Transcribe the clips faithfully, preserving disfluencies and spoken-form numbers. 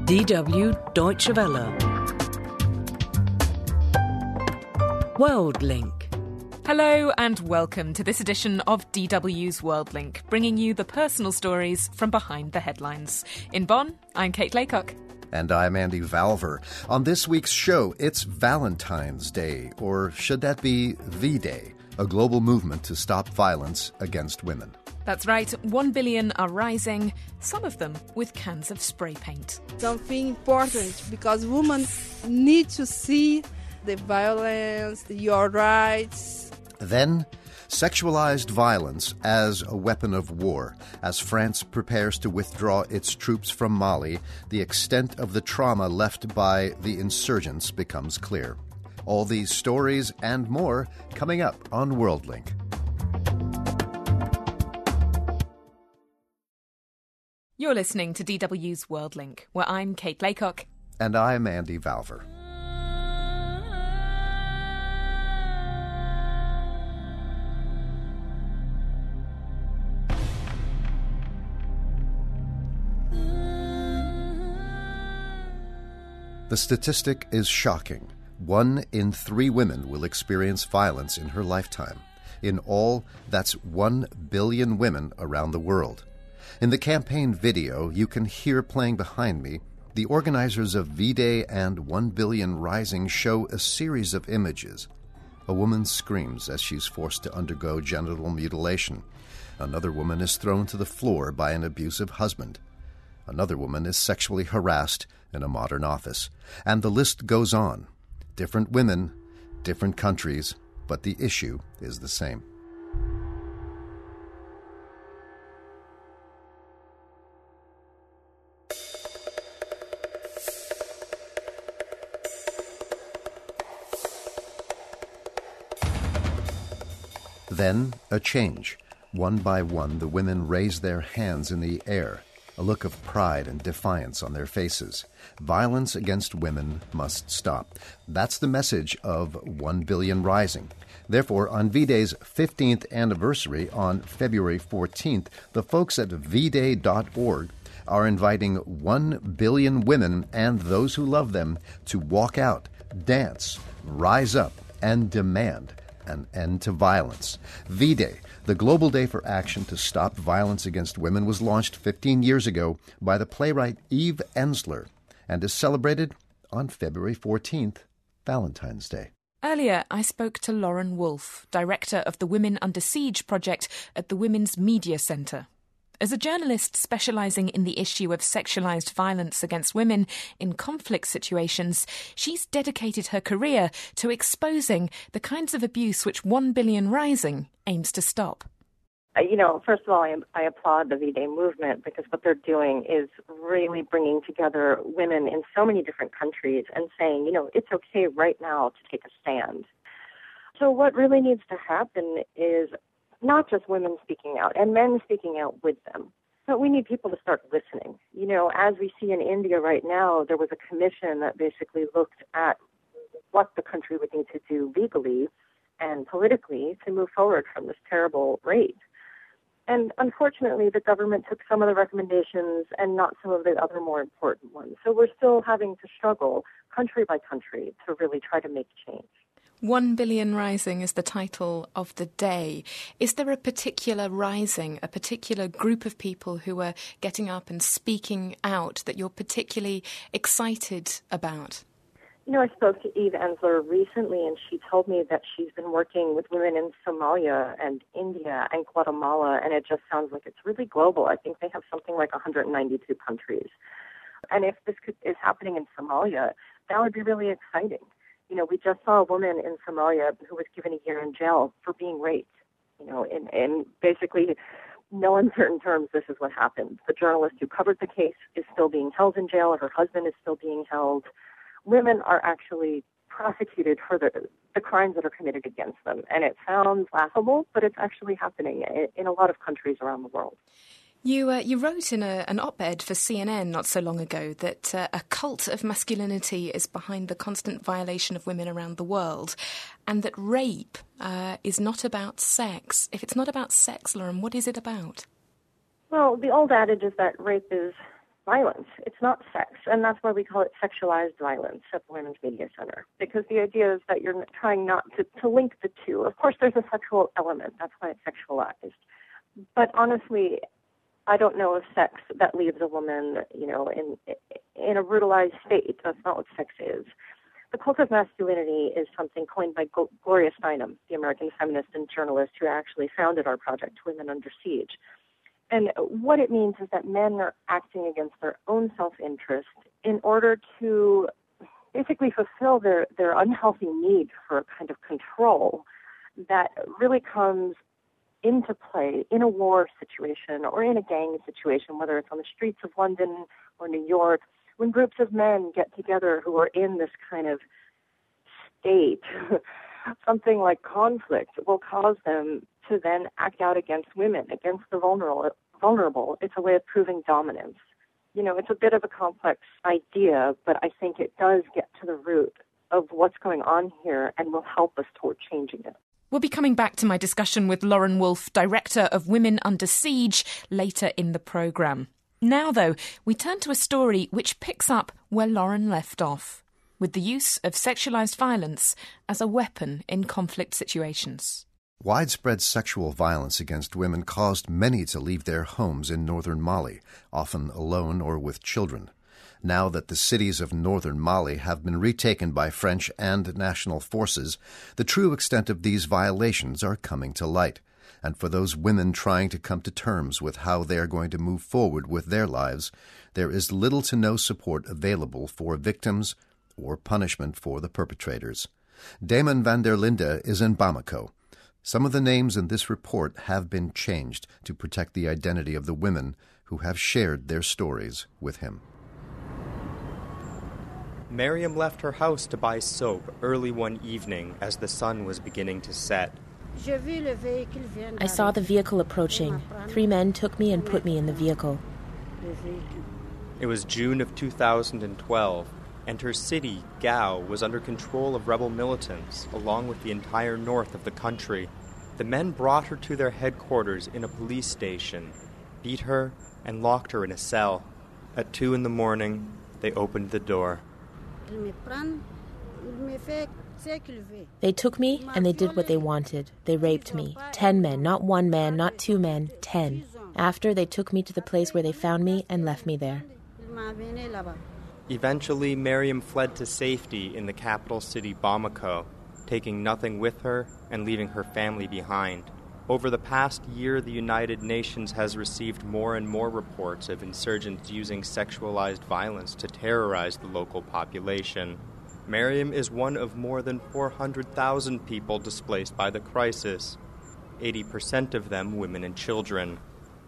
D W Deutsche Welle. World Link. Hello and welcome to this edition of D W's World Link, bringing you the personal stories from behind the headlines. In Bonn, I'm Kate Laycock. And I'm Andy Valver. On this week's show, it's Valentine's Day, or should that be V-Day, a global movement to stop violence against women. That's right, one billion are rising, some of them with cans of spray paint. Something important, because women need to see the violence, your rights. Then, sexualized violence as a weapon of war. As France prepares to withdraw its troops from Mali, the extent of the trauma left by the insurgents becomes clear. All these stories and more coming up on WorldLink. You're listening to D W's World Link, where I'm Kate Laycock. And I'm Andy Valver. The statistic is shocking. One in three women will experience violence in her lifetime. In all, that's one billion women around the world. In the campaign video you can hear playing behind me, the organizers of V-Day and one billion Rising show a series of images. A woman screams as she's forced to undergo genital mutilation. Another woman is thrown to the floor by an abusive husband. Another woman is sexually harassed in a modern office. And the list goes on. Different women, different countries, but the issue is the same. Then, a change. One by one, the women raise their hands in the air, a look of pride and defiance on their faces. Violence against women must stop. That's the message of one billion Rising. Therefore, on V-Day's fifteenth anniversary on February fourteenth, the folks at v day dot org are inviting one billion women and those who love them to walk out, dance, rise up, and demand an end to violence. V-Day, the global day for action to stop violence against women, was launched fifteen years ago by the playwright Eve Ensler and is celebrated on February fourteenth, Valentine's Day. Earlier, I spoke to Lauren Wolfe, director of the Women Under Siege project at the Women's Media Centre. As a journalist specialising in the issue of sexualised violence against women in conflict situations, she's dedicated her career to exposing the kinds of abuse which one billion Rising aims to stop. Uh, you know, first of all, I, I applaud the V-Day movement because what they're doing is really bringing together women in so many different countries and saying, you know, it's okay right now to take a stand. So what really needs to happen is not just women speaking out and men speaking out with them, but we need people to start listening. You know, as we see in India right now, there was a commission that basically looked at what the country would need to do legally and politically to move forward from this terrible rate. And unfortunately, the government took some of the recommendations and not some of the other more important ones. So we're still having to struggle country by country to really try to make change. one billion Rising is the title of the day. Is there a particular rising, a particular group of people who are getting up and speaking out that you're particularly excited about? You know, I spoke to Eve Ensler recently, and she told me that she's been working with women in Somalia and India and Guatemala, and it just sounds like it's really global. I think they have something like one hundred ninety-two countries. And if this could, is happening in Somalia, that would be really exciting. You know, we just saw a woman in Somalia who was given a year in jail for being raped. You know, in, in basically no uncertain terms, this is what happened. The journalist who covered the case is still being held in jail. Her husband is still being held. Women are actually prosecuted for the, the crimes that are committed against them. And it sounds laughable, but it's actually happening in, in a lot of countries around the world. You uh, you wrote in a, an op-ed for C N N not so long ago that uh, a cult of masculinity is behind the constant violation of women around the world, and that rape uh, is not about sex. If it's not about sex, Lauren, what is it about? Well, the old adage is that rape is violence. It's not sex. And that's why we call it sexualized violence at the Women's Media Center. Because the idea is that you're trying not to, to link the two. Of course, there's a sexual element. That's why it's sexualized. But honestly, I don't know of sex that leaves a woman, you know, in in a brutalized state. That's not what sex is. The cult of masculinity is something coined by Gloria Steinem, the American feminist and journalist who actually founded our project, Women Under Siege. And what it means is that men are acting against their own self-interest in order to basically fulfill their, their unhealthy need for a kind of control that really comes into play in a war situation or in a gang situation, whether it's on the streets of London or New York, when groups of men get together who are in this kind of state, something like conflict will cause them to then act out against women, against the vulnerable. vulnerable. It's a way of proving dominance. You know, it's a bit of a complex idea, but I think it does get to the root of what's going on here and will help us toward changing it. We'll be coming back to my discussion with Lauren Wolfe, Director of Women Under Siege, later in the programme. Now, though, we turn to a story which picks up where Lauren left off, with the use of sexualised violence as a weapon in conflict situations. Widespread sexual violence against women caused many to leave their homes in northern Mali, often alone or with children. Now that the cities of northern Mali have been retaken by French and national forces, the true extent of these violations are coming to light. And for those women trying to come to terms with how they are going to move forward with their lives, there is little to no support available for victims or punishment for the perpetrators. Damon van der Linde is in Bamako. Some of the names in this report have been changed to protect the identity of the women who have shared their stories with him. Miriam left her house to buy soap early one evening as the sun was beginning to set. I saw the vehicle approaching. Three men took me and put me in the vehicle. It was June of two thousand twelve, and her city, Gao, was under control of rebel militants, along with the entire north of the country. The men brought her to their headquarters in a police station, beat her, and locked her in a cell. At two in the morning, they opened the door. They took me, and they did what they wanted. They raped me. Ten men, not one man, not two men, ten. After, they took me to the place where they found me and left me there. Eventually, Miriam fled to safety in the capital city, Bamako, taking nothing with her and leaving her family behind. Over the past year, the United Nations has received more and more reports of insurgents using sexualized violence to terrorize the local population. Miriam is one of more than four hundred thousand people displaced by the crisis, eighty percent of them women and children.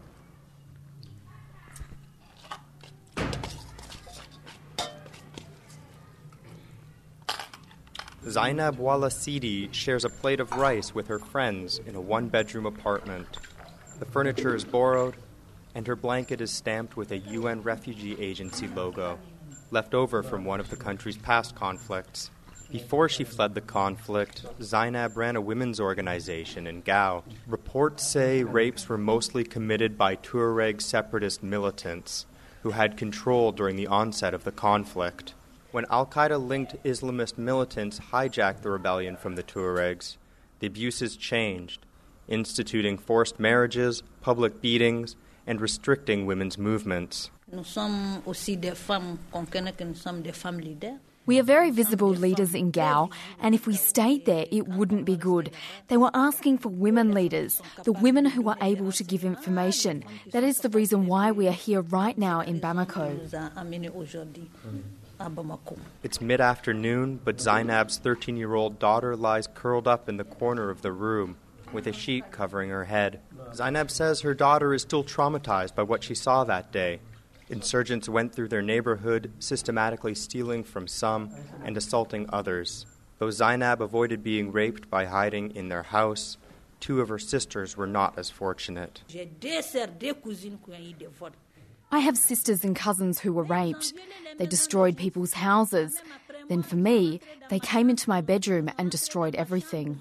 Zainab Wala Sidi shares a plate of rice with her friends in a one-bedroom apartment. The furniture is borrowed, and her blanket is stamped with a U N Refugee Agency logo, left over from one of the country's past conflicts. Before she fled the conflict, Zainab ran a women's organization in Gao. Reports say rapes were mostly committed by Tuareg separatist militants who had control during the onset of the conflict. When al-Qaeda-linked Islamist militants hijacked the rebellion from the Tuaregs, the abuses changed, instituting forced marriages, public beatings, and restricting women's movements. We are very visible leaders in Gao, and if we stayed there, it wouldn't be good. They were asking for women leaders, the women who are able to give information. That is the reason why we are here right now in Bamako. It's mid-afternoon, but Zainab's thirteen-year-old daughter lies curled up in the corner of the room, with a sheet covering her head. Zainab says her daughter is still traumatized by what she saw that day. Insurgents went through their neighborhood, systematically stealing from some and assaulting others. Though Zainab avoided being raped by hiding in their house, two of her sisters were not as fortunate. I have sisters and cousins who were raped. They destroyed people's houses. Then for me, they came into my bedroom and destroyed everything.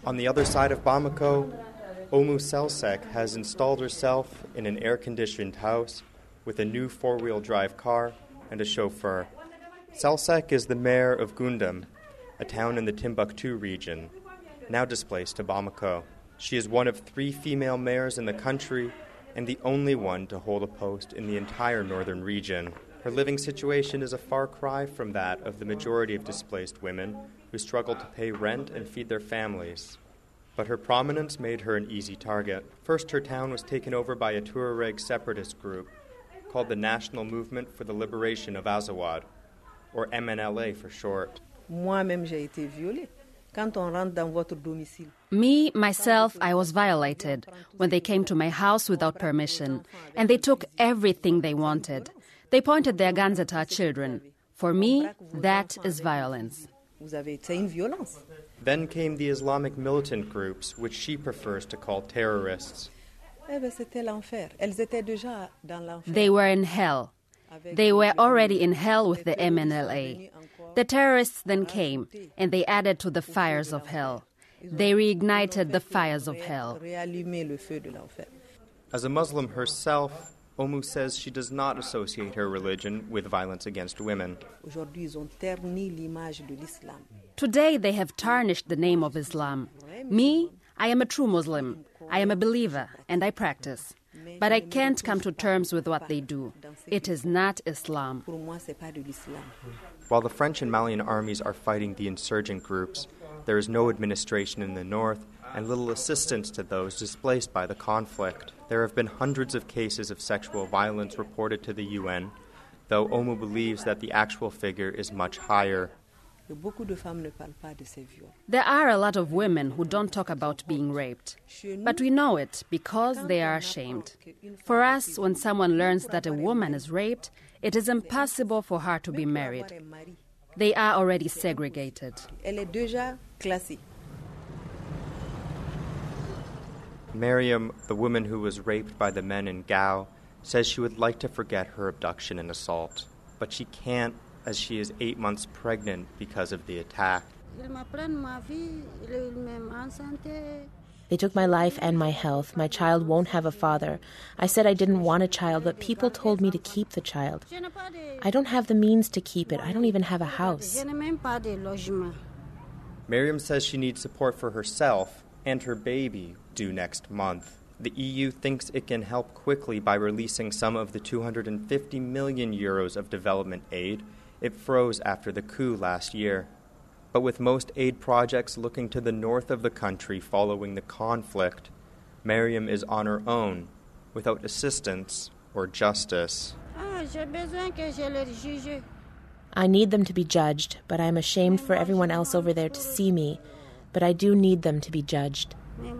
On the other side of Bamako, Oumou Selsek has installed herself in an air-conditioned house with a new four-wheel drive car and a chauffeur. Selsek is the mayor of Gundam, a town in the Timbuktu region, now displaced to Bamako. She is one of three female mayors in the country and the only one to hold a post in the entire northern region. Her living situation is a far cry from that of the majority of displaced women who struggle to pay rent and feed their families. But her prominence made her an easy target. First, her town was taken over by a Tuareg separatist group called the National Movement for the Liberation of Azawad, or M N L A for short. Me, myself, I was violated when they came to my house without permission, and they took everything they wanted. They pointed their guns at our children. For me, that is violence. Then came the Islamic militant groups, which she prefers to call terrorists. They were in hell. They were already in hell with the M N L A. The terrorists then came, and they added to the fires of hell. They reignited the fires of hell. As a Muslim herself, Oumou says she does not associate her religion with violence against women. Today they have tarnished the name of Islam. Me, I am a true Muslim. I am a believer, and I practice. But I can't come to terms with what they do. It is not Islam. While the French and Malian armies are fighting the insurgent groups, there is no administration in the north and little assistance to those displaced by the conflict. There have been hundreds of cases of sexual violence reported to the U N, though Oumou believes that the actual figure is much higher. There are a lot of women who don't talk about being raped, but we know it because they are ashamed. For us, when someone learns that a woman is raped, it is impossible for her to be married. They are already segregated. Mariam, the woman who was raped by the men in Gao, says she would like to forget her abduction and assault, but she can't as she is eight months pregnant because of the attack. They took my life and my health. My child won't have a father. I said I didn't want a child, but people told me to keep the child. I don't have the means to keep it. I don't even have a house. Mariam says she needs support for herself and her baby due next month. The E U thinks it can help quickly by releasing some of the two hundred fifty million euros of development aid it froze after the coup last year. But with most aid projects looking to the north of the country following the conflict, Mariam is on her own, without assistance or justice. I need them to be judged, but I am ashamed for everyone else over there to see me. But I do need them to be judged.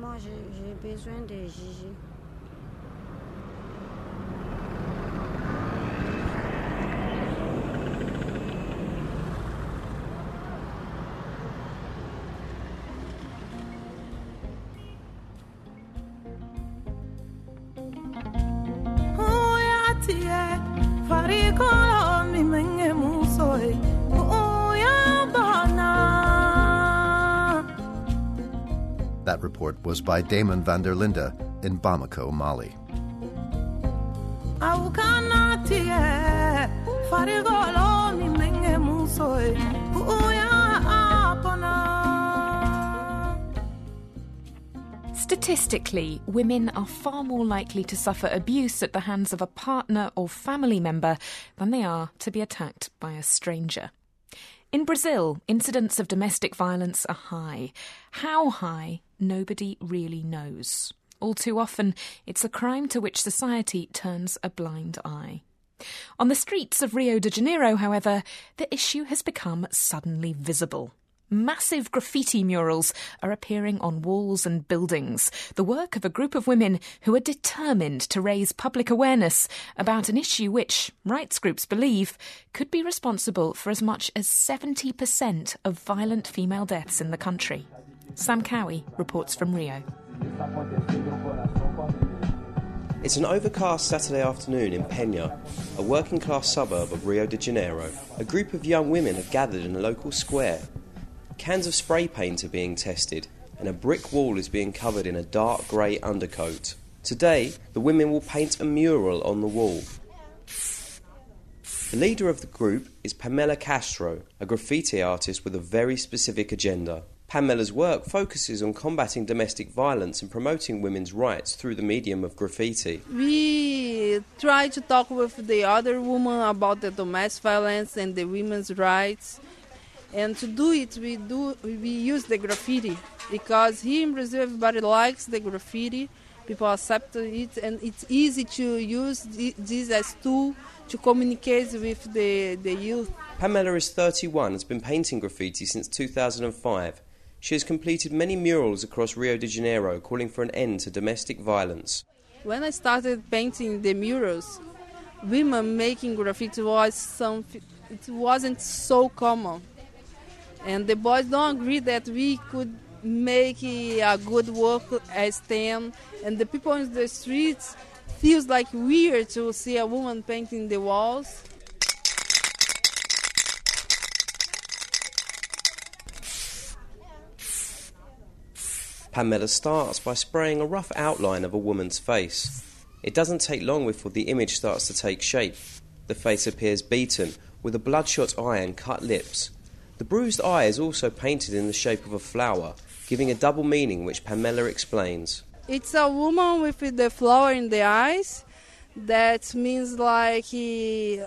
That report was by Damon van der Linde in Bamako, Mali. Statistically, women are far more likely to suffer abuse at the hands of a partner or family member than they are to be attacked by a stranger. In Brazil, incidents of domestic violence are high. How high, nobody really knows. All too often, it's a crime to which society turns a blind eye. On the streets of Rio de Janeiro, however, the issue has become suddenly visible. Massive graffiti murals are appearing on walls and buildings, the work of a group of women who are determined to raise public awareness about an issue which, rights groups believe, could be responsible for as much as seventy percent of violent female deaths in the country. Sam Cowie reports from Rio. It's an overcast Saturday afternoon in Penha, a working-class suburb of Rio de Janeiro. A group of young women have gathered in a local square. Cans of spray paint are being tested, and a brick wall is being covered in a dark grey undercoat. Today, the women will paint a mural on the wall. The leader of the group is Pamela Castro, a graffiti artist with a very specific agenda. Pamela's work focuses on combating domestic violence and promoting women's rights through the medium of graffiti. We try to talk with the other women about the domestic violence and the women's rights. And to do it, we do we use the graffiti, because here in Brazil everybody likes the graffiti. People accept it, and it's easy to use this as tool to communicate with the, the youth. Pamela is thirty-one and has been painting graffiti since two thousand five. She has completed many murals across Rio de Janeiro calling for an end to domestic violence. When I started painting the murals, women making graffiti was something, it wasn't so common. And the boys don't agree that we could make a good work as them, and the people in the streets feels like weird to see a woman painting the walls. Pamela starts by spraying a rough outline of a woman's face. It doesn't take long before the image starts to take shape. The face appears beaten, with a bloodshot eye and cut lips. The bruised eye is also painted in the shape of a flower, giving a double meaning which Pamela explains. It's a woman with the flower in the eyes. That means like a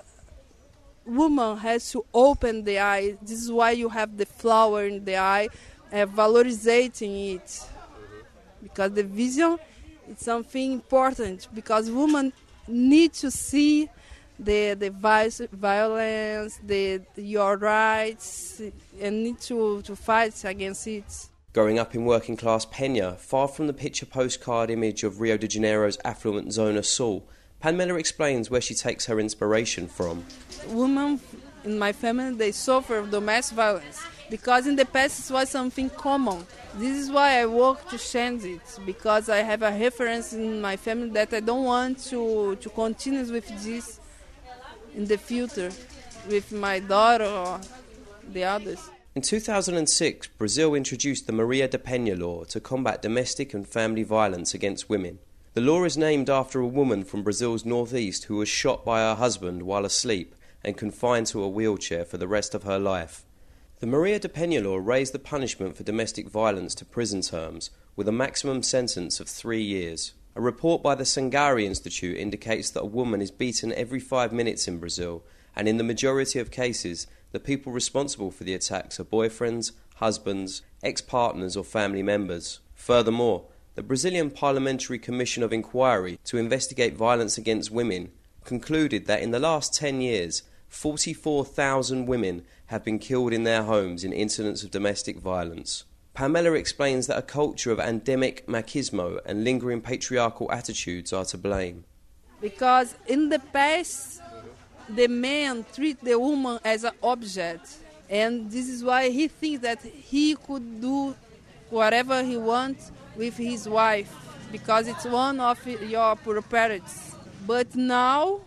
woman has to open the eye. This is why you have the flower in the eye, uh, valorizing it. Because the vision is something important, because women need to see the the violence, the your rights, and need to, to fight against it. Growing up in working-class Peña, far from the picture postcard image of Rio de Janeiro's affluent Zona Sul, Pamela explains where she takes her inspiration from. Women in my family, they suffer domestic violence, because in the past it was something common. This is why I work to change it, because I have a reference in my family that I don't want to, to continue with this in the future, with my daughter or the others. In two thousand six, Brazil introduced the Maria da Penha law to combat domestic and family violence against women. The law is named after a woman from Brazil's northeast who was shot by her husband while asleep and confined to a wheelchair for the rest of her life. The Maria da Penha law raised the punishment for domestic violence to prison terms, with a maximum sentence of three years. A report by the Sangari Institute indicates that a woman is beaten every five minutes in Brazil, and in the majority of cases, the people responsible for the attacks are boyfriends, husbands, ex-partners or family members. Furthermore, the Brazilian Parliamentary Commission of Inquiry to investigate violence against women concluded that in the last ten years, forty-four thousand women have been killed in their homes in incidents of domestic violence. Pamela explains that a culture of endemic machismo and lingering patriarchal attitudes are to blame. Because in the past, the man treat the woman as an object, and this is why he thinks that he could do whatever he wants with his wife, because it's one of your properties. But now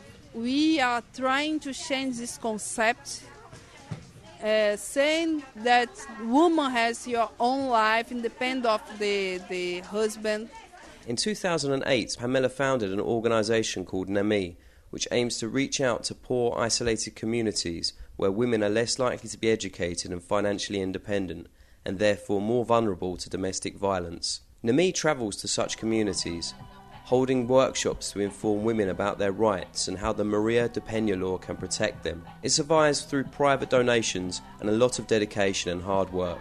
we are trying to change this concept, uh, saying that woman has your own life independent of the, the husband. In two thousand eight, Pamela founded an organisation called NAMI, which aims to reach out to poor, isolated communities where women are less likely to be educated and financially independent, and therefore more vulnerable to domestic violence. NAMI travels to such communities, holding workshops to inform women about their rights and how the Maria da Penha law can protect them. It survives through private donations and a lot of dedication and hard work.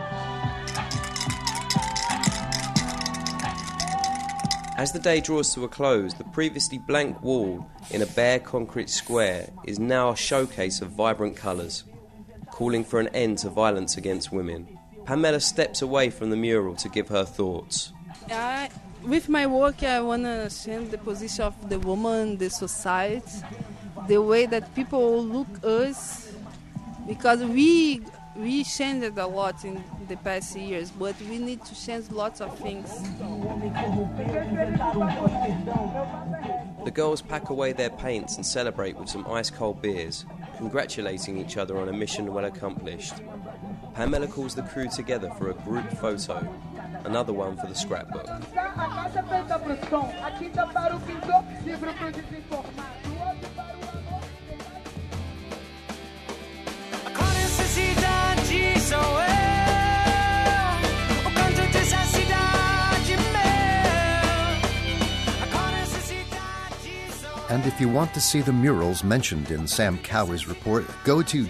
As the day draws to a close, the previously blank wall in a bare concrete square is now a showcase of vibrant colours, calling for an end to violence against women. Pamela steps away from the mural to give her thoughts. Uh, with my work, I want to change the position of the woman, the society, the way that people look at us, because we we changed a lot in the past years, but we need to change lots of things. The girls pack away their paints and celebrate with some ice-cold beers, congratulating each other on a mission well accomplished. Pamela calls the crew together for a group photo, another one for the scrapbook. And if you want to see the murals mentioned in Sam Cowie's report, go to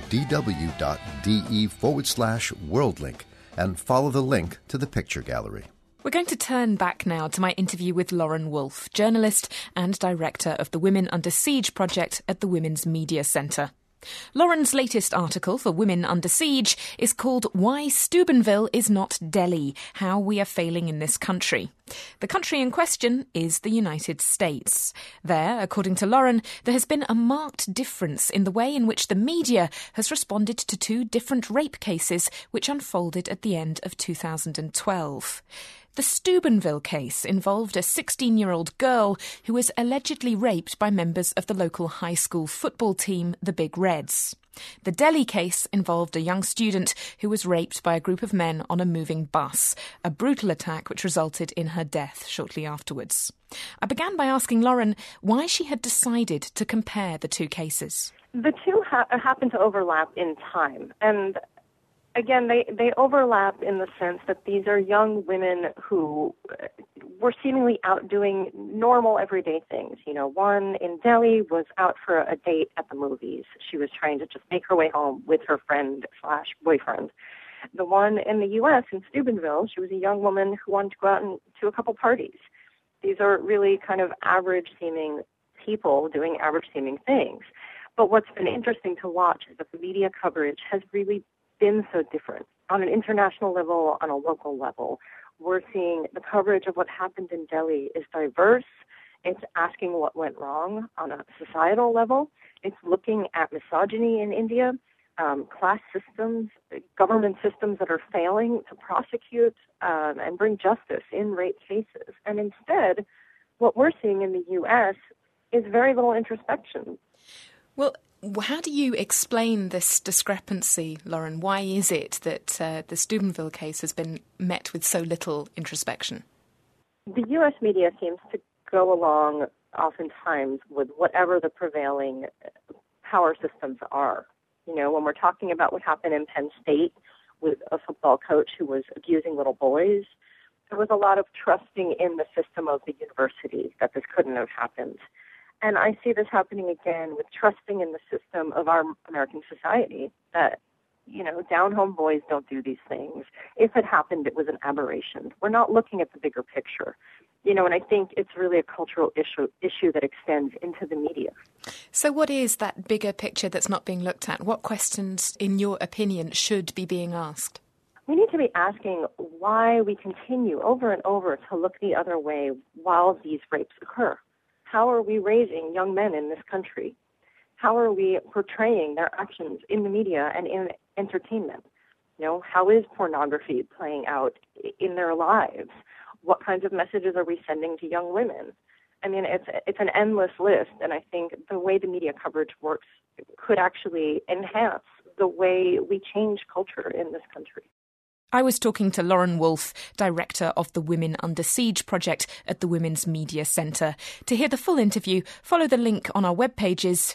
dw.de forward slash worldlink and follow the link to the picture gallery. We're going to turn back now to my interview with Lauren Wolfe, journalist and director of the Women Under Siege project at the Women's Media Centre. Lauren's latest article for Women Under Siege is called Why Steubenville is Not Delhi, How We Are Failing in This Country. The country in question is the United States. There, according to Lauren, there has been a marked difference in the way in which the media has responded to two different rape cases which unfolded at the end of two thousand twelve. The Steubenville case involved a sixteen-year-old girl who was allegedly raped by members of the local high school football team, the Big Reds. The Delhi case involved a young student who was raped by a group of men on a moving bus, a brutal attack which resulted in her death shortly afterwards. I began by asking Lauren why she had decided to compare the two cases. The two ha- happen to overlap in time, and again, they, they overlap in the sense that these are young women who were seemingly out doing normal everyday things. You know, one in Delhi was out for a date at the movies. She was trying to just make her way home with her friend slash boyfriend. The one in the U S, in Steubenville, she was a young woman who wanted to go out and to a couple parties. These are really kind of average-seeming people doing average-seeming things. But what's been interesting to watch is that the media coverage has really been so different. On an international level, on a local level, we're seeing the coverage of what happened in Delhi is diverse. It's asking what went wrong on a societal level. It's looking at misogyny in India, um, class systems, government systems that are failing to prosecute um, and bring justice in rape cases. And instead, what we're seeing in the U S is very little introspection. Well, how do you explain this discrepancy, Lauren? Why is it that uh, the Steubenville case has been met with so little introspection? The U S media seems to go along oftentimes with whatever the prevailing power systems are. You know, when we're talking about what happened in Penn State with a football coach who was abusing little boys, there was a lot of trusting in the system of the university that this couldn't have happened. And I see this happening again with trusting in the system of our American society that, you know, down-home boys don't do these things. If it happened, it was an aberration. We're not looking at the bigger picture. You know, and I think it's really a cultural issue issue that extends into the media. So what is that bigger picture that's not being looked at? What questions, in your opinion, should be being asked? We need to be asking why we continue over and over to look the other way while these rapes occur. How are we raising young men in this country? How are we portraying their actions in the media and in entertainment? You know, how is pornography playing out in their lives? What kinds of messages are we sending to young women? I mean, it's it's an endless list, and I think the way the media coverage works could actually enhance the way we change culture in this country. I was talking to Lauren Wolfe, director of the Women Under Siege project at the Women's Media Centre. To hear the full interview, follow the link on our web pages,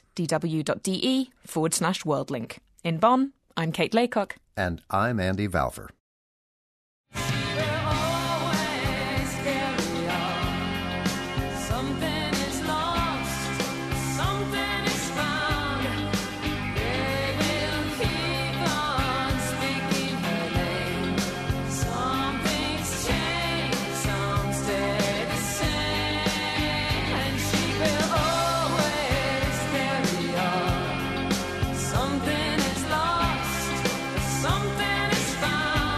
dw.de forward slash worldlink. In Bonn, I'm Kate Laycock. And I'm Andy Valver. Something is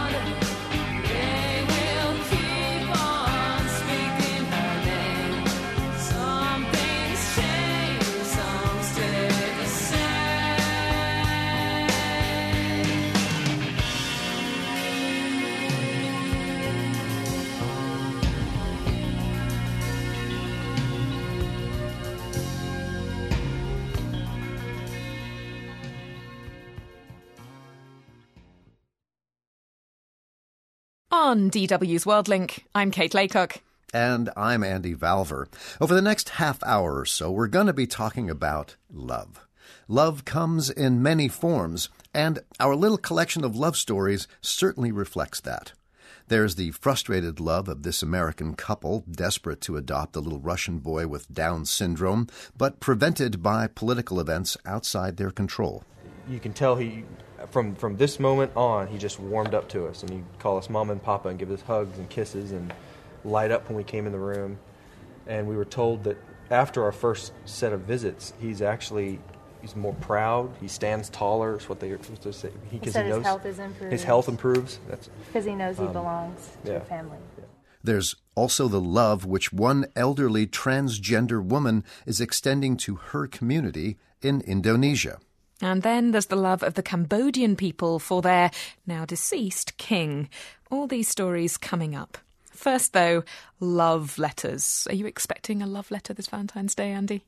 On D W's WorldLink, I'm Kate Laycock. And I'm Andy Valver. Over the next half hour or so, we're going to be talking about love. Love comes in many forms, and our little collection of love stories certainly reflects that. There's the frustrated love of this American couple desperate to adopt a little Russian boy with Down syndrome, but prevented by political events outside their control. You can tell he, from from this moment on, he just warmed up to us, and he'd call us Mama and Papa and give us hugs and kisses and light up when we came in the room. And we were told that after our first set of visits, he's actually he's more proud. He stands taller. Is what they are supposed to say. He, he said he his knows, health is improved. His health improves. That's because he knows he um, belongs to yeah. a family. Yeah. There's also the love which one elderly transgender woman is extending to her community in Indonesia. And then there's the love of the Cambodian people for their now deceased king. All these stories coming up. First, though, love letters. Are you expecting a love letter this Valentine's Day, Andy?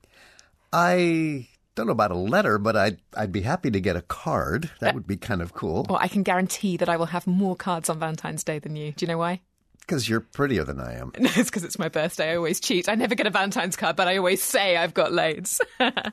I don't know about a letter, but I'd, I'd be happy to get a card. That would be kind of cool. Well, I can guarantee that I will have more cards on Valentine's Day than you. Do you know why? Because you're prettier than I am. No, it's because it's my birthday. I always cheat. I never get a Valentine's card, but I always say I've got loads.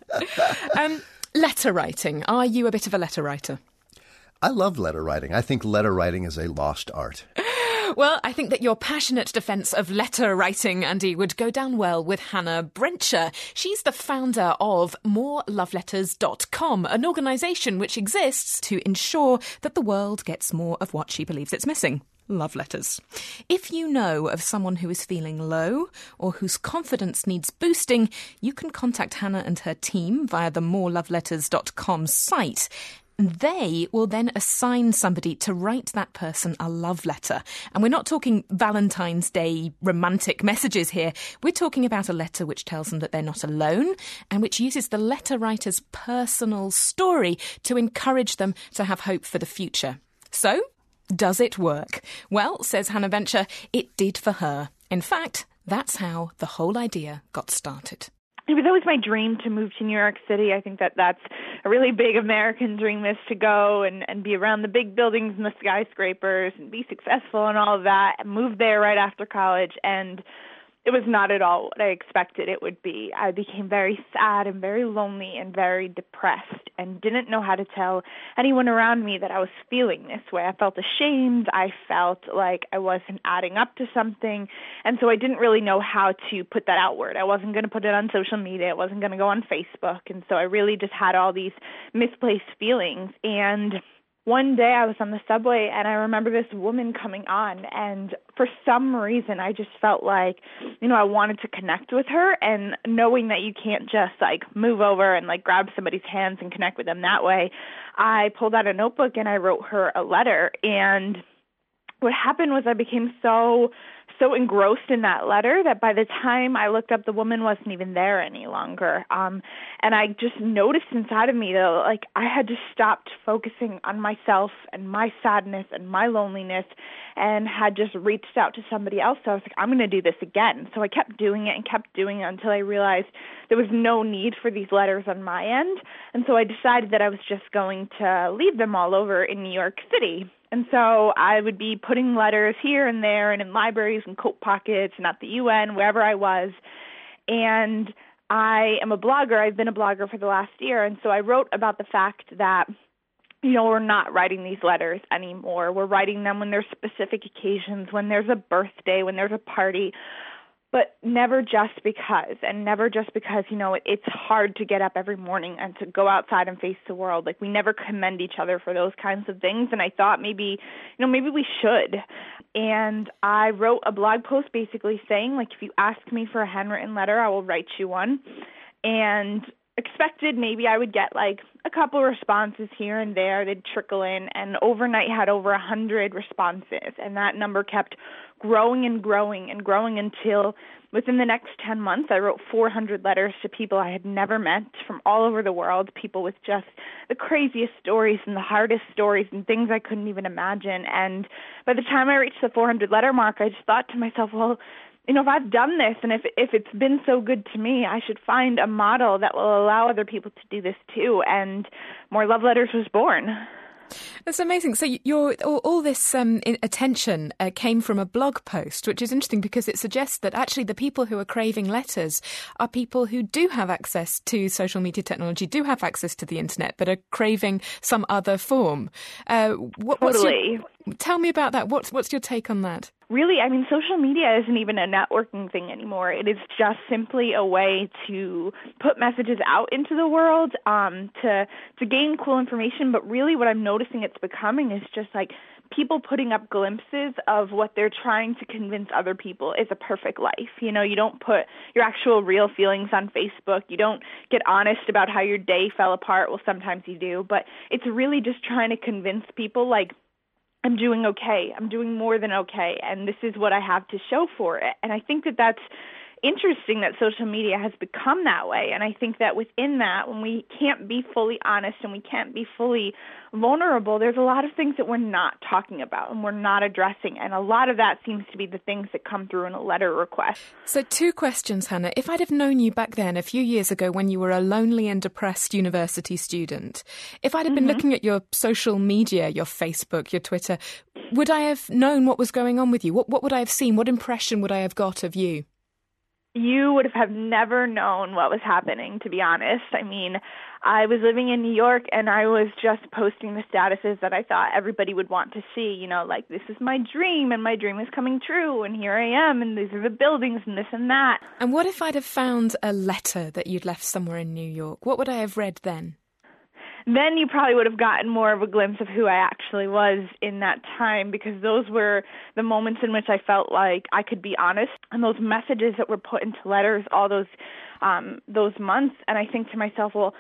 um, letter writing. Are you a bit of a letter writer? I love letter writing. I think letter writing is a lost art. Well, I think that your passionate defence of letter writing, Andy, would go down well with Hannah Brencher. She's the founder of more love letters dot com, an organisation which exists to ensure that the world gets more of what she believes it's missing. Love letters. If you know of someone who is feeling low or whose confidence needs boosting, you can contact Hannah and her team via the more love letters dot com site. They will then assign somebody to write that person a love letter. And we're not talking Valentine's Day romantic messages here. We're talking about a letter which tells them that they're not alone and which uses the letter writer's personal story to encourage them to have hope for the future. So, does it work? Well, says Hannah Brencher, it did for her. In fact, that's how the whole idea got started. It was always my dream to move to New York City. I think that that's a really big American dream, is to go and, and be around the big buildings and the skyscrapers and be successful and all of that. I moved there right after college, and it was not at all what I expected it would be. I became very sad and very lonely and very depressed and didn't know how to tell anyone around me that I was feeling this way. I felt ashamed. I felt like I wasn't adding up to something. And so I didn't really know how to put that outward. I wasn't going to put it on social media. I wasn't going to go on Facebook. And so I really just had all these misplaced feelings. And one day I was on the subway and I remember this woman coming on, and for some reason I just felt like, you know, I wanted to connect with her, and knowing that you can't just like move over and like grab somebody's hands and connect with them that way, I pulled out a notebook and I wrote her a letter. And what happened was I became so so engrossed in that letter that by the time I looked up, the woman wasn't even there any longer. Um, and I just noticed inside of me that, like, I had just stopped focusing on myself and my sadness and my loneliness and had just reached out to somebody else. So I was like, I'm going to do this again. So I kept doing it and kept doing it until I realized there was no need for these letters on my end. And so I decided that I was just going to leave them all over in New York City. And so I would be putting letters here and there and in libraries and coat pockets and at the U N, wherever I was. And I am a blogger. I've been a blogger for the last year. And so I wrote about the fact that, you know, we're not writing these letters anymore. We're writing them when there's specific occasions, when there's a birthday, when there's a party, but never just because, and never just because, you know, it, it's hard to get up every morning and to go outside and face the world. Like, we never commend each other for those kinds of things. And I thought maybe, you know, maybe we should. And I wrote a blog post basically saying, like, if you ask me for a handwritten letter, I will write you one. And expected maybe I would get like a couple responses here and there. They'd trickle in, and overnight had over a hundred responses, and that number kept growing and growing and growing until within the next ten months I wrote four hundred letters to people I had never met from all over the world, people with just the craziest stories and the hardest stories and things I couldn't even imagine. And by the time I reached the four hundred letter mark, I just thought to myself, well, you know, if I've done this and if if it's been so good to me, I should find a model that will allow other people to do this too. And More Love Letters was born. That's amazing. So your all, all this um, attention uh, came from a blog post, which is interesting because it suggests that actually the people who are craving letters are people who do have access to social media technology, do have access to the internet, but are craving some other form. Uh, what, totally. What's your, tell me about that. What's, what's your take on that? Really, I mean, social media isn't even a networking thing anymore. It is just simply a way to put messages out into the world, um, to to gain cool information. But really what I'm noticing it's becoming is just like people putting up glimpses of what they're trying to convince other people is a perfect life. You know, you don't put your actual real feelings on Facebook. You don't get honest about how your day fell apart. Well, sometimes you do. But it's really just trying to convince people, like, I'm doing okay. I'm doing more than okay, and this is what I have to show for it. And I think that that's interesting that social media has become that way. And I think that within that, when we can't be fully honest and we can't be fully vulnerable, there's a lot of things that we're not talking about and we're not addressing. And a lot of that seems to be the things that come through in a letter request. So two questions, Hannah. If I'd have known you back then, a few years ago, when you were a lonely and depressed university student, if I'd have been mm-hmm. looking at your social media, your Facebook, your Twitter, would I have known what was going on with you? What, what would I have seen? What impression would I have got of you? You would have never known what was happening, to be honest. I mean, I was living in New York and I was just posting the statuses that I thought everybody would want to see, you know, like this is my dream and my dream is coming true and here I am and these are the buildings and this and that. And what if I'd have found a letter that you'd left somewhere in New York? What would I have read then? Then you probably would have gotten more of a glimpse of who I actually was in that time, because those were the moments in which I felt like I could be honest, and those messages that were put into letters all those um, those months. And I think to myself, well,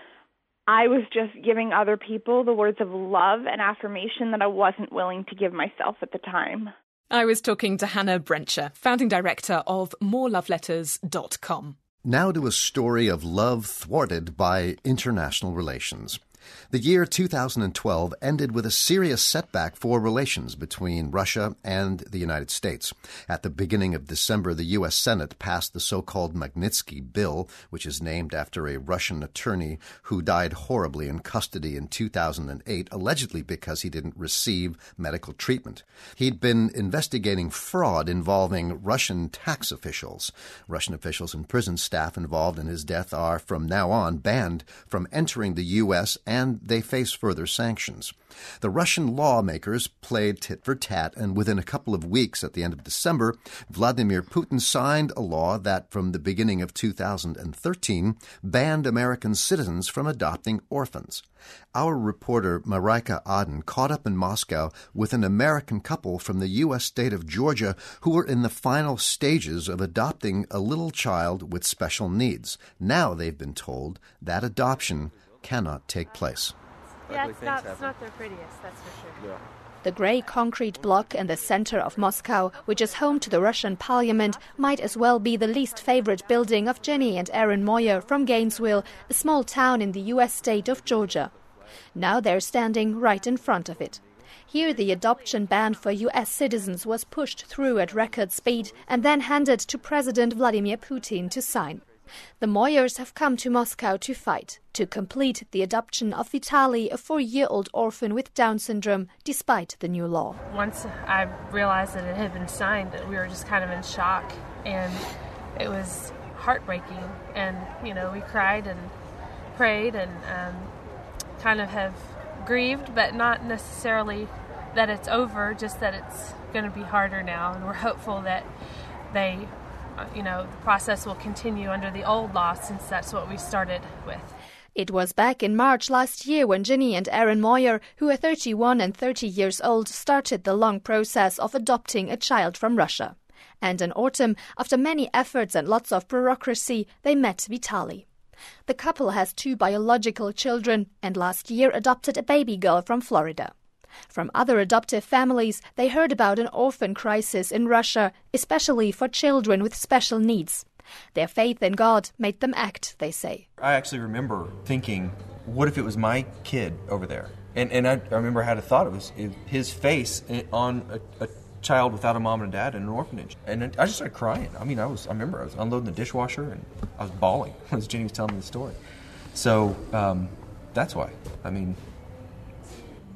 I was just giving other people the words of love and affirmation that I wasn't willing to give myself at the time. I was talking to Hannah Brencher, founding director of more love letters dot com. Now to a story of love thwarted by international relations. The year two thousand twelve ended with a serious setback for relations between Russia and the United States. At the beginning of December, the U S Senate passed the so-called Magnitsky Bill, which is named after a Russian attorney who died horribly in custody in two thousand eight, allegedly because he didn't receive medical treatment. He'd been investigating fraud involving Russian tax officials. Russian officials and prison staff involved in his death are, from now on, banned from entering the U S, and they face further sanctions. The Russian lawmakers played tit for tat, and within a couple of weeks, at the end of December, Vladimir Putin signed a law that, from the beginning of two thousand thirteen, banned American citizens from adopting orphans. Our reporter, Marika Aden, caught up in Moscow with an American couple from the U S state of Georgia who were in the final stages of adopting a little child with special needs. Now they've been told that adoption cannot take place. Yeah, it's not, it's not their prettiest, that's for sure. Yeah. The grey concrete block in the center of Moscow, which is home to the Russian parliament, might as well be the least favorite building of Jenny and Aaron Moyer from Gainesville, a small town in the U S state of Georgia. Now they're standing right in front of it. Here the adoption ban for U S citizens was pushed through at record speed and then handed to President Vladimir Putin to sign. The Moyers have come to Moscow to fight, to complete the adoption of Vitaly, a four-year-old orphan with Down syndrome, despite the new law. Once I realized that it had been signed, we were just kind of in shock, and it was heartbreaking. And, you know, we cried and prayed and um, kind of have grieved, but not necessarily that it's over, just that it's going to be harder now. And we're hopeful that they... you know, the process will continue under the old law, since that's what we started with. It was back in March last year when Ginny and Aaron Moyer, who are thirty-one and thirty years old, started the long process of adopting a child from Russia. And in autumn, after many efforts and lots of bureaucracy, they met Vitaly. The couple has two biological children and last year adopted a baby girl from Florida. From other adoptive families, they heard about an orphan crisis in Russia, especially for children with special needs. Their faith in God made them act, they say. I actually remember thinking, what if it was my kid over there? And and I, I remember I had a thought, it was it, his face on a, a child without a mom and a dad in an orphanage. And I just started crying. I mean, I was I remember I was unloading the dishwasher and I was bawling as Jenny was telling me the story. So um, that's why. I mean...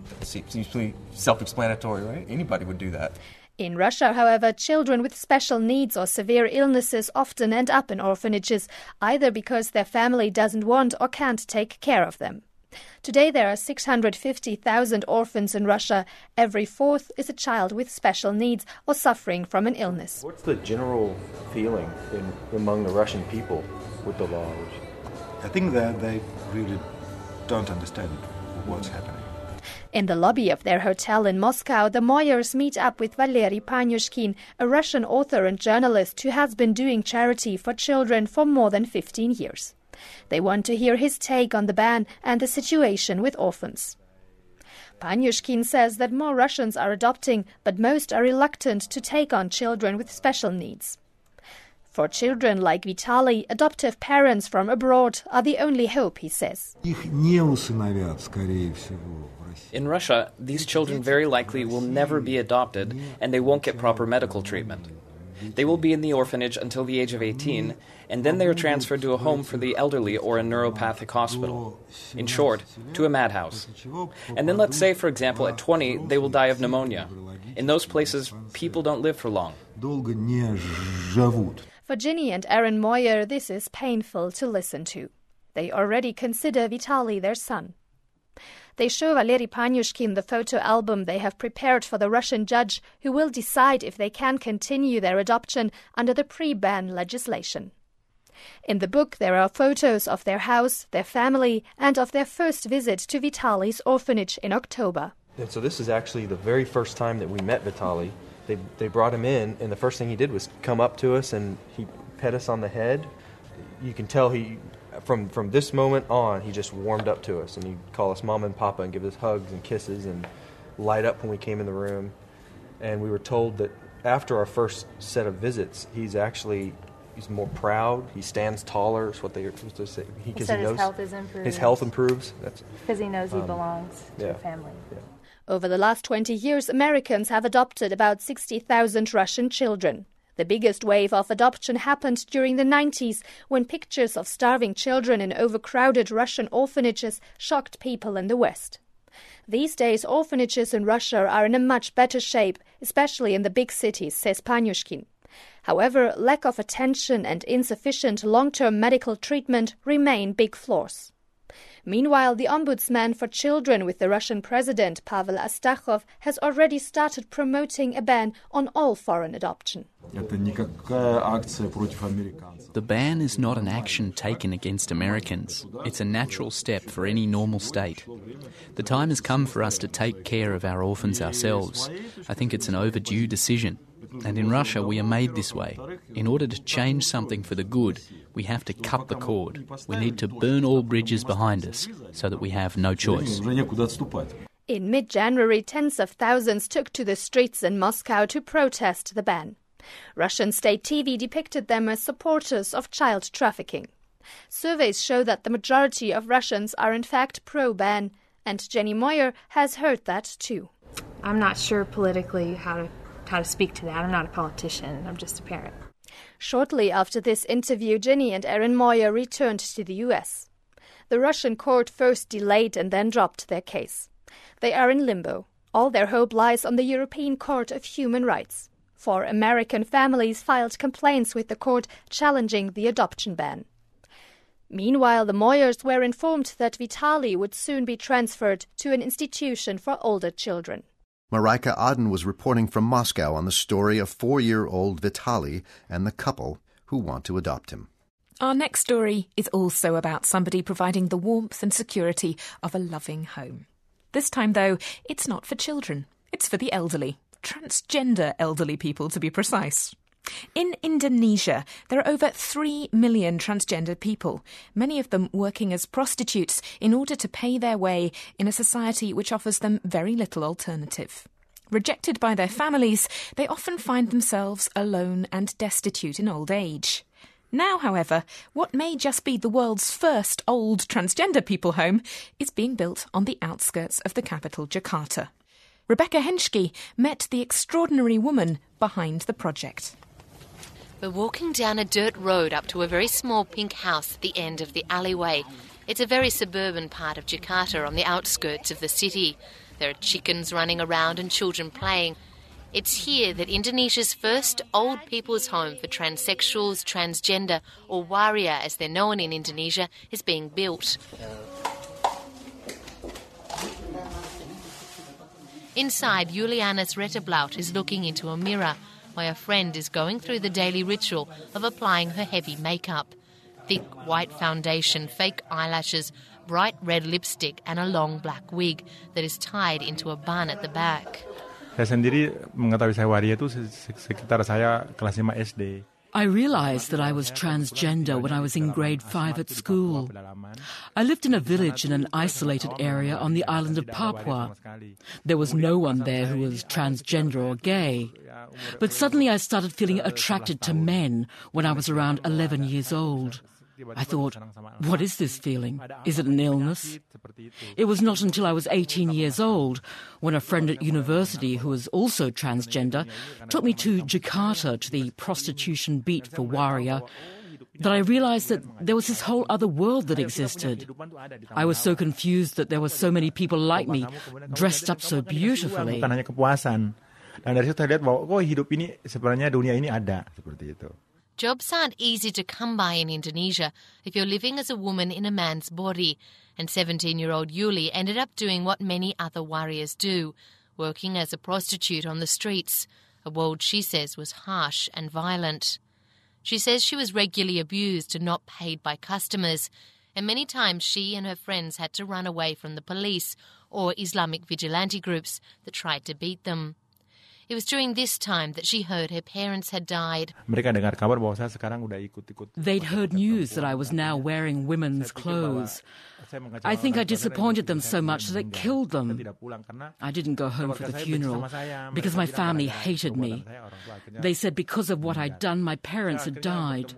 It seems pretty self-explanatory, right? Anybody would do that. In Russia, however, children with special needs or severe illnesses often end up in orphanages, either because their family doesn't want or can't take care of them. Today there are six hundred fifty thousand orphans in Russia. Every fourth is a child with special needs or suffering from an illness. What's the general feeling in, among the Russian people with the law? I think that they really don't understand what's happening. In the lobby of their hotel in Moscow, the Moyers meet up with Valery Panyushkin, a Russian author and journalist who has been doing charity for children for more than fifteen years. They want to hear his take on the ban and the situation with orphans. Panyushkin says that more Russians are adopting, but most are reluctant to take on children with special needs. For children like Vitaly, adoptive parents from abroad are the only hope, he says. In Russia, these children very likely will never be adopted and they won't get proper medical treatment. They will be in the orphanage until the age of eighteen, and then they are transferred to a home for the elderly or a neuropathic hospital. In short, to a madhouse. And then let's say, for example, at twenty, they will die of pneumonia. In those places, people don't live for long. For Ginny and Aaron Moyer, this is painful to listen to. They already consider Vitaly their son. They show Valery Panyushkin the photo album they have prepared for the Russian judge who will decide if they can continue their adoption under the pre-ban legislation. In the book there are photos of their house, their family, and of their first visit to Vitaly's orphanage in October. And so this is actually the very first time that we met Vitaly. They, they brought him in, and the first thing he did was come up to us and he pet us on the head. You can tell he... From from this moment on, he just warmed up to us, and he'd call us Mama and Papa and give us hugs and kisses and light up when we came in the room. And we were told that after our first set of visits, he's actually he's more proud. He stands taller. Is what they are supposed to say. He, he said he knows his health is improved. His health improves. That's because he knows he um, belongs to yeah, a family. Yeah. Over the last twenty years, Americans have adopted about sixty thousand Russian children. The biggest wave of adoption happened during the nineties, when pictures of starving children in overcrowded Russian orphanages shocked people in the West. These days, orphanages in Russia are in a much better shape, especially in the big cities, says Panyushkin. However, lack of attention and insufficient long-term medical treatment remain big flaws. Meanwhile, the ombudsman for children with the Russian president, Pavel Astakhov, has already started promoting a ban on all foreign adoption. The ban is not an action taken against Americans. It's a natural step for any normal state. The time has come for us to take care of our orphans ourselves. I think it's an overdue decision. And in Russia, we are made this way. In order to change something for the good, we have to cut the cord. We need to burn all bridges behind us so that we have no choice. In mid-January, tens of thousands took to the streets in Moscow to protest the ban. Russian state T V depicted them as supporters of child trafficking. Surveys show that the majority of Russians are in fact pro-ban, and Jenny Moyer has heard that too. I'm not sure politically how to how to speak to that. I'm not a politician. I'm just a parent. Shortly after this interview, Ginny and Aaron Moyer returned to the U S. The Russian court first delayed and then dropped their case. They are in limbo. All their hope lies on the European Court of Human Rights. Four American families filed complaints with the court challenging the adoption ban. Meanwhile, the Moyers were informed that Vitaly would soon be transferred to an institution for older children. Marika Aden was reporting from Moscow on the story of four-year-old Vitaly and the couple who want to adopt him. Our next story is also about somebody providing the warmth and security of a loving home. This time, though, it's not for children. It's for the elderly. Transgender elderly people, to be precise. In Indonesia, there are over three million transgender people, many of them working as prostitutes in order to pay their way in a society which offers them very little alternative. Rejected by their families, they often find themselves alone and destitute in old age. Now, however, what may just be the world's first old transgender people home is being built on the outskirts of the capital, Jakarta. Rebecca Henschke met the extraordinary woman behind the project. We're walking down a dirt road up to a very small pink house at the end of the alleyway. It's a very suburban part of Jakarta on the outskirts of the city. There are chickens running around and children playing. It's here that Indonesia's first old people's home for transsexuals, transgender, or waria as they're known in Indonesia, is being built. Inside, Julianus Retterblaut is looking into a mirror while a friend is going through the daily ritual of applying her heavy makeup. Thick white foundation, fake eyelashes, bright red lipstick and a long black wig that is tied into a bun at the back. Saya sendiri mengetahui saya waria itu sekitar saya kelas lima S D. I realized that I was transgender when I was in grade five at school. I lived in a village in an isolated area on the island of Papua. There was no one there who was transgender or gay. But suddenly I started feeling attracted to men when I was around eleven years old. I thought, what is this feeling? Is it an illness? It was not until I was eighteen years old when a friend at university who was also transgender took me to Jakarta to the prostitution beat for waria that I realized that there was this whole other world that existed. I was so confused that there were so many people like me dressed up so beautifully. Bukan hanya kepuasan. Dan dari situ saya lihat bahwa kok hidup ini sebenarnya dunia ini ada seperti itu. Jobs aren't easy to come by in Indonesia if you're living as a woman in a man's body, and seventeen-year-old Yuli ended up doing what many other warriors do, working as a prostitute on the streets, a world she says was harsh and violent. She says she was regularly abused and not paid by customers, and many times she and her friends had to run away from the police or Islamic vigilante groups that tried to beat them. It was during this time that she heard her parents had died. Mereka dengar kabar bahwa saya sekarang udah ikut-ikut. They'd heard news that I was now wearing women's clothes. I think I disappointed them so much that it killed them. I didn't go home for the funeral because my family hated me. They said because of what I'd done, my parents had died.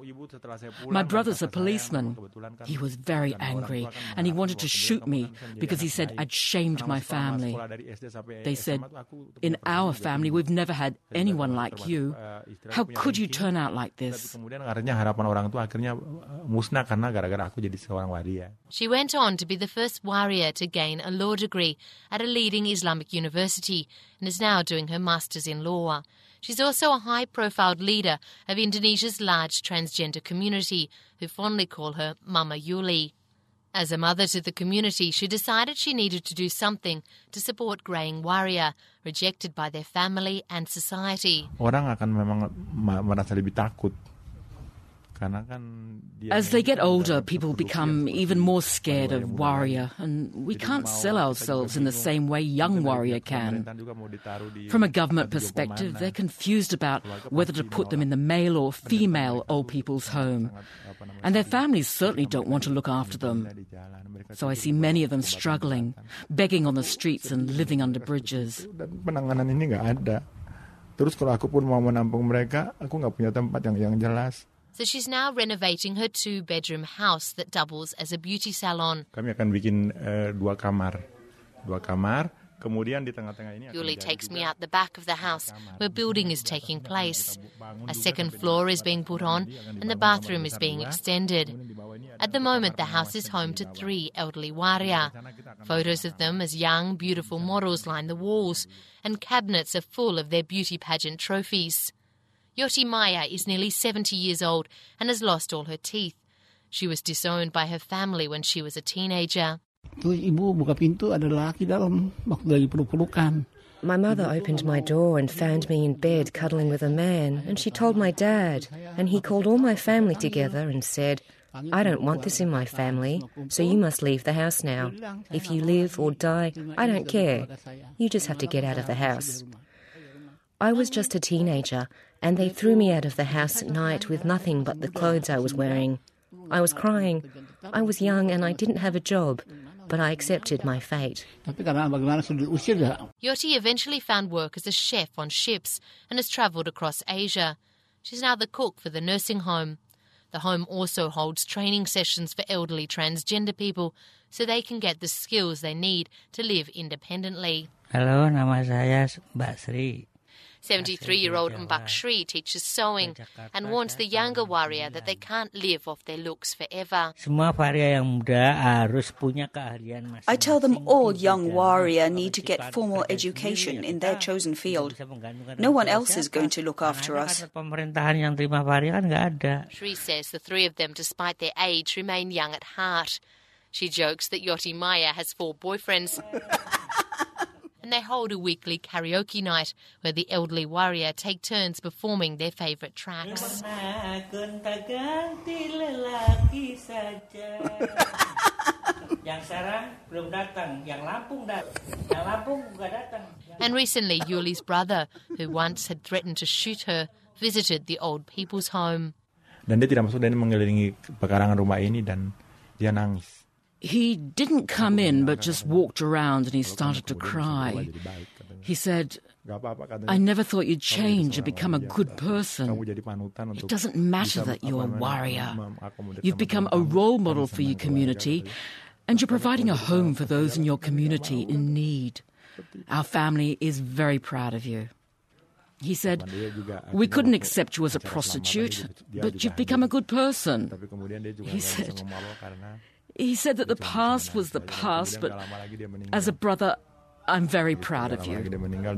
My brother's a policeman. He was very angry and he wanted to shoot me because he said I'd shamed my family. They said, in our family, we've never had anyone like you. How could you turn out like this? She went on to be the first waria to gain a law degree at a leading Islamic university and is now doing her master's in law. She's also a high-profile leader of Indonesia's large transgender community, who fondly call her Mama Yuli. As a mother to the community, she decided she needed to do something to support greying waria, rejected by their family and society. Orang akan memang merasa lebih takut. As they get older, people become even more scared of waria, and we can't sell ourselves in the same way young waria can. From a government perspective, they're confused about whether to put them in the male or female old people's home, and their families certainly don't want to look after them. So I see many of them struggling, begging on the streets and living under bridges. Penanganan ini nggak ada. Terus kalau aku pun mau menampung mereka, aku nggak punya tempat yang yang jelas. So she's now renovating her two-bedroom house that doubles as a beauty salon. Kami akan bikin uh, dua kamar, dua kamar. Kemudian di tengah-tengah ini. Yuli takes me out the back of the house where building is taking place. A second floor is being put on and the bathroom is being extended. At the moment, the house is home to three elderly waria. Photos of them as young, beautiful models line the walls, and cabinets are full of their beauty pageant trophies. Yoti Maya is nearly seventy years old and has lost all her teeth. She was disowned by her family when she was a teenager. My mother opened my door and found me in bed cuddling with a man, and she told my dad, and he called all my family together and said, I don't want this in my family, so you must leave the house now. If you live or die, I don't care. You just have to get out of the house. I was just a teenager, and they threw me out of the house at night with nothing but the clothes I was wearing. I was crying. I was young and I didn't have a job, but I accepted my fate. Yoti eventually found work as a chef on ships and has travelled across Asia. She's now the cook for the nursing home. The home also holds training sessions for elderly transgender people so they can get the skills they need to live independently. Halo, nama saya Mbak Sri. seventy-three-year-old Mbak Shri teaches sewing and warns the younger warrior that they can't live off their looks forever. I tell them all young warrior need to get formal education in their chosen field. No one else is going to look after us. Shri says the three of them, despite their age, remain young at heart. She jokes that Yoti Maya has four boyfriends. And they hold a weekly karaoke night where the elderly warrior take turns performing their favourite tracks. And recently, Yuli's brother, who once had threatened to shoot her, visited the old people's home. Dan dia tidak masuk dan mengelilingi pekarangan rumah ini dan dia nangis. He didn't come in, but just walked around and he started to cry. He said, I never thought you'd change and become a good person. It doesn't matter that you're a warrior. You've become a role model for your community, and you're providing a home for those in your community in need. Our family is very proud of you. He said, we couldn't accept you as a prostitute, but you've become a good person. He said... He said that the past was the past, but as a brother, I'm very proud of you.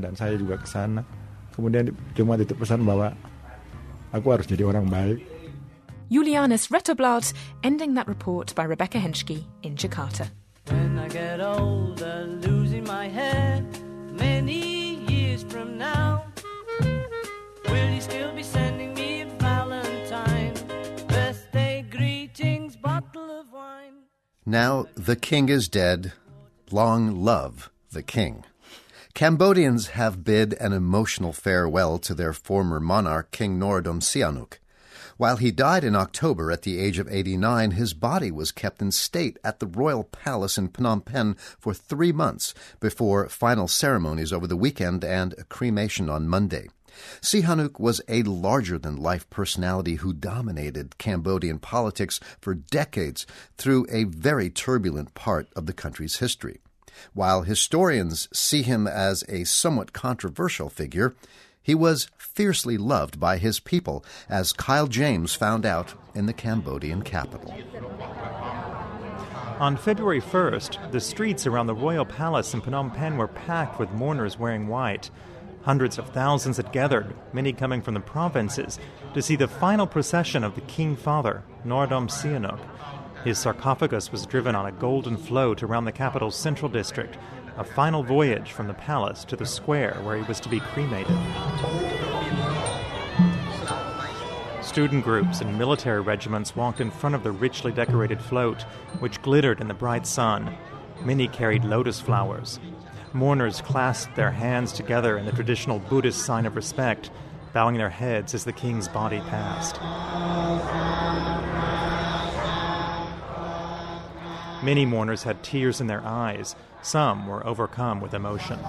Julianus Retterblad, ending that report by Rebecca Henschke in Jakarta. When I get older, losing my hair, many years from now, will you still be sending me a Valentine? Birthday greetings, bottle of wine. Now the king is dead. Long love the king. Cambodians have bid an emotional farewell to their former monarch, King Norodom Sihanouk. While he died in October at the age of eighty-nine, his body was kept in state at the royal palace in Phnom Penh for three months before final ceremonies over the weekend and a cremation on Monday. Sihanouk was a larger-than-life personality who dominated Cambodian politics for decades through a very turbulent part of the country's history. While historians see him as a somewhat controversial figure, he was fiercely loved by his people, as Kyle James found out in the Cambodian capital. On February first, the streets around the royal palace in Phnom Penh were packed with mourners wearing white. Hundreds of thousands had gathered, many coming from the provinces, to see the final procession of the King Father, Norodom Sihanouk. His sarcophagus was driven on a golden float around the capital's central district, a final voyage from the palace to the square where he was to be cremated. Student groups and military regiments walked in front of the richly decorated float, which glittered in the bright sun. Many carried lotus flowers. Mourners clasped their hands together in the traditional Buddhist sign of respect, bowing their heads as the king's body passed. Many mourners had tears in their eyes. Some were overcome with emotion.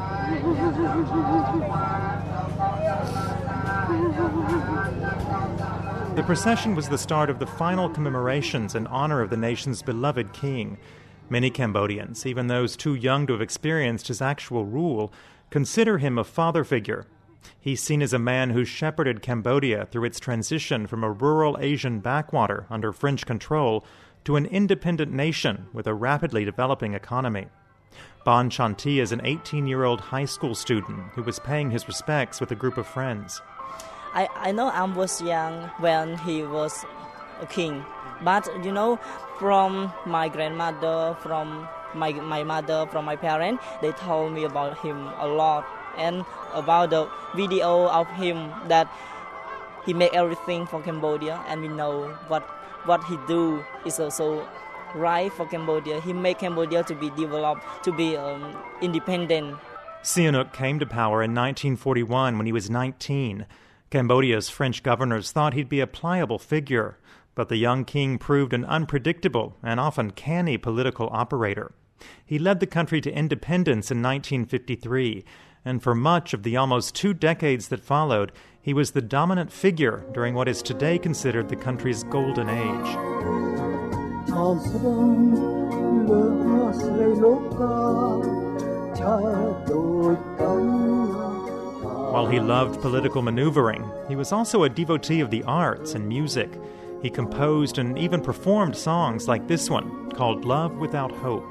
The procession was the start of the final commemorations in honor of the nation's beloved king. Many Cambodians, even those too young to have experienced his actual rule, consider him a father figure. He's seen as a man who shepherded Cambodia through its transition from a rural Asian backwater under French control to an independent nation with a rapidly developing economy. Bon Chanti is an eighteen-year-old high school student who was paying his respects with a group of friends. I, I know I was young when he was a king. But, you know, from my grandmother, from my my mother, from my parents, they told me about him a lot. And about the video of him that he made everything for Cambodia. And we know what what he do is also right for Cambodia. He made Cambodia to be developed, to be um, independent. Sihanouk came to power in nineteen forty-one when he was nineteen. Cambodia's French governors thought he'd be a pliable figure. But the young king proved an unpredictable and often canny political operator. He led the country to independence in nineteen fifty-three, and for much of the almost two decades that followed, he was the dominant figure during what is today considered the country's golden age. While he loved political maneuvering, he was also a devotee of the arts and music. He composed and even performed songs like this one, called Love Without Hope.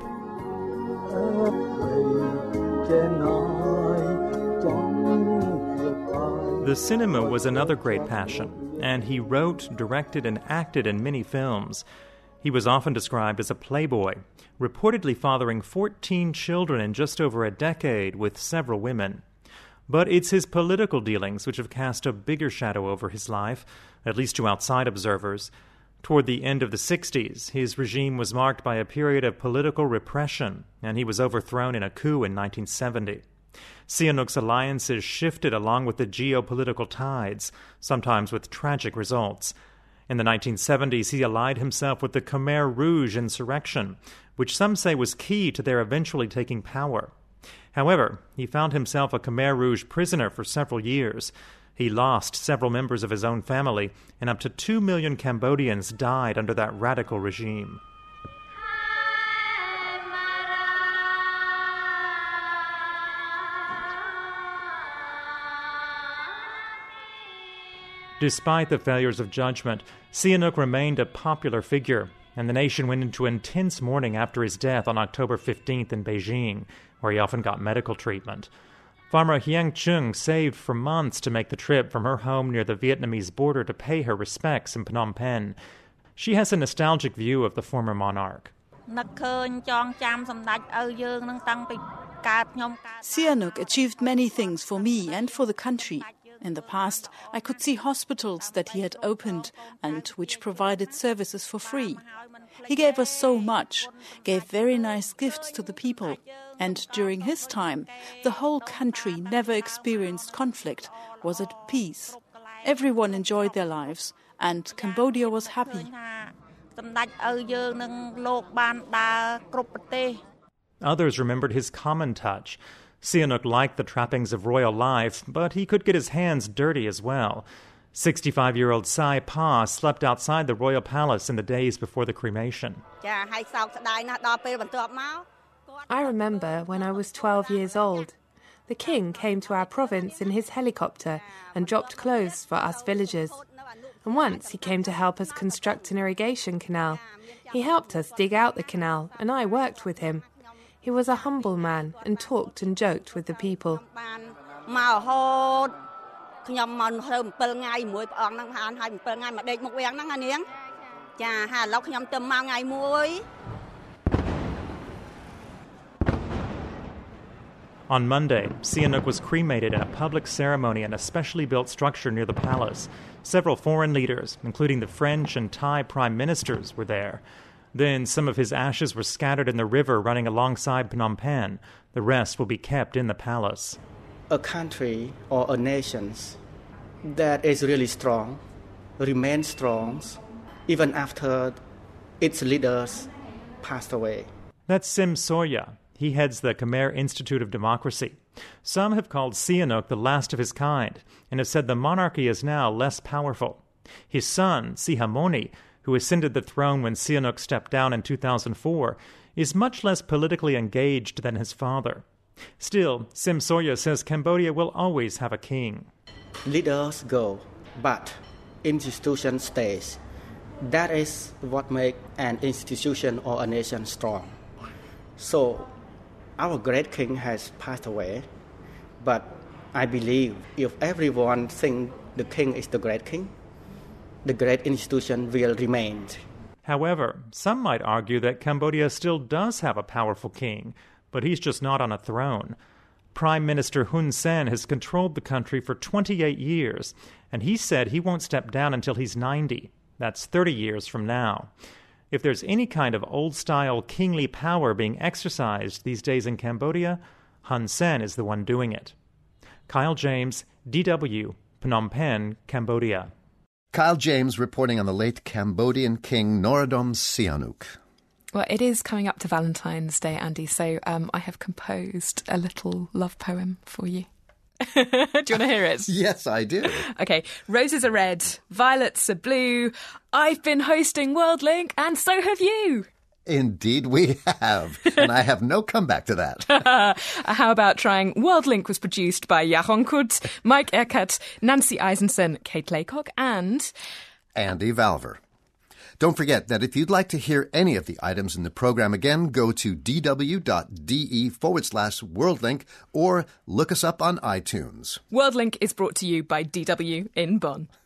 The cinema was another great passion, and he wrote, directed, and acted in many films. He was often described as a playboy, reportedly fathering fourteen children in just over a decade with several women. But it's his political dealings which have cast a bigger shadow over his life, at least to outside observers. Toward the end of the sixties, his regime was marked by a period of political repression, and he was overthrown in a coup in nineteen seventy. Sihanouk's alliances shifted along with the geopolitical tides, sometimes with tragic results. In the nineteen seventies, he allied himself with the Khmer Rouge insurrection, which some say was key to their eventually taking power. However, he found himself a Khmer Rouge prisoner for several years. He lost several members of his own family, and up to two million Cambodians died under that radical regime. Despite the failures of judgment, Sihanouk remained a popular figure, and the nation went into intense mourning after his death on October fifteenth in Beijing, where he often got medical treatment. Farmer Hiang Chung saved for months to make the trip from her home near the Vietnamese border to pay her respects in Phnom Penh. She has a nostalgic view of the former monarch. Sihanouk achieved many things for me and for the country. In the past, I could see hospitals that he had opened and which provided services for free. He gave us so much, gave very nice gifts to the people, and during his time, the whole country never experienced conflict, was at peace. Everyone enjoyed their lives, and Cambodia was happy. Others remembered his common touch. Sihanouk liked the trappings of royal life, but he could get his hands dirty as well. sixty-five-year-old Sai Pa slept outside the royal palace in the days before the cremation. I remember when I was twelve years old. The king came to our province in his helicopter and dropped clothes for us villagers. And once he came to help us construct an irrigation canal. He helped us dig out the canal, and I worked with him. He was a humble man and talked and joked with the people. On Monday, Sihanouk was cremated in a public ceremony in a specially built structure near the palace. Several foreign leaders, including the French and Thai prime ministers, were there. Then some of his ashes were scattered in the river running alongside Phnom Penh. The rest will be kept in the palace. A country or a nation that is really strong remains strong even after its leaders passed away. That's Sim Soya. He heads the Khmer Institute of Democracy. Some have called Sihanouk the last of his kind and have said the monarchy is now less powerful. His son, Sihamoni, who ascended the throne when Sihanouk stepped down in two thousand four, is much less politically engaged than his father. Still, Sim Soya says Cambodia will always have a king. Leaders go, but institution stays. That is what makes an institution or a nation strong. So, our great king has passed away, but I believe if everyone thinks the king is the great king, the great institution will remain. However, some might argue that Cambodia still does have a powerful king, but he's just not on a throne. Prime Minister Hun Sen has controlled the country for twenty-eight years, and he said he won't step down until he's ninety. That's thirty years from now. If there's any kind of old-style kingly power being exercised these days in Cambodia, Hun Sen is the one doing it. Kyle James, D W, Phnom Penh, Cambodia. Kyle James reporting on the late Cambodian king Norodom Sihanouk. Well, it is coming up to Valentine's Day, Andy, so um, I have composed a little love poem for you. Do you want to hear it? Yes, I do. Okay. Roses are red, violets are blue. I've been hosting WorldLink, and so have you. Indeed we have, and I have no comeback to that. How about trying World Link was produced by Jaron Kutz, Mike Eckert, Nancy Eisenson, Kate Laycock, and... Andy Valver. Don't forget that if you'd like to hear any of the items in the program again, go to dw.de forward slash WorldLink or look us up on iTunes. WorldLink is brought to you by D W in Bonn.